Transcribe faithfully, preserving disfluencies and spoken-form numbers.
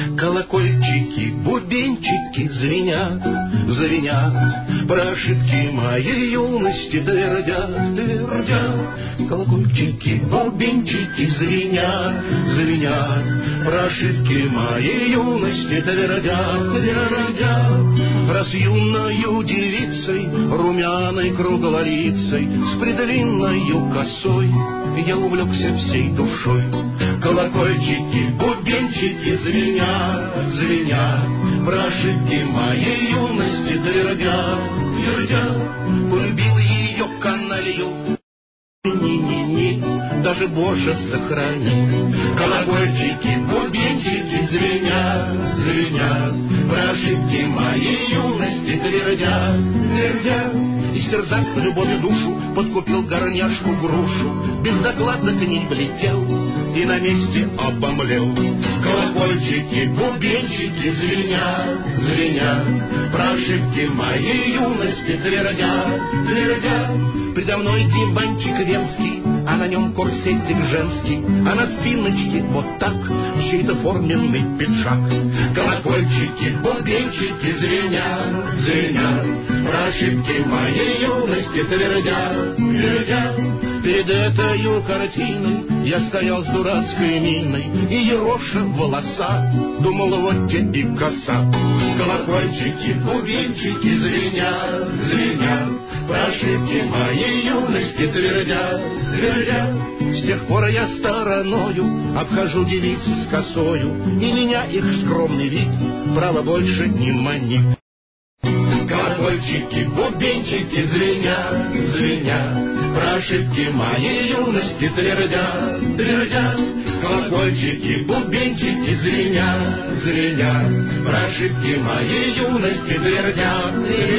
Колокольчики, бубенчики звенят, звенят, про ошибки моей юности твердят, твердят. Колокольчики, бубенчики звенят, звенят, про ошибки моей юности твердят, твердят. Раз юною девицей, румяной круглолицей, с предлинною косой я увлекся всей душой. Колокольчики, бубенчики звенят, звенят, про ошибки моей юности твердят, твердят. Полюбил ее каналью, ни-ни-ни, даже Боже сохрани. Колокольчики, бубенчики звенят, звенят, про ошибки моей юности твердят, твердят. И стерзак любовью душу подкупил горняшку грушу, без доклада к ней влетел и на месте обомлел. Колокольчики, бубенчики звенят, звенят, про ошибки моей юности твердят, твердят. Предо мной диванчик венский, а на нем корсетик женский, а на спиночке вот так чей-то форменный пиджак. Колокольчики, бубенчики звенят, звенят, про ошибки моей юности твердят, твердят. Перед этой картиной я стоял с дурацкой миной и ероша в волосах, думал, вот те и коса. Колокольчики, бубенчики звенят, звенят, про ошибки моей юности твердят, твердят. С тех пор я стороною обхожу девиц с косою, и меня их скромный вид, право, больше не манит. Колокольчики, бубенчики звенят, звенят, про ошибки моей юности твердят, твердят. Колокольчики, бубенчики звенят, звенят, про ошибки моей юности твердят, твердят.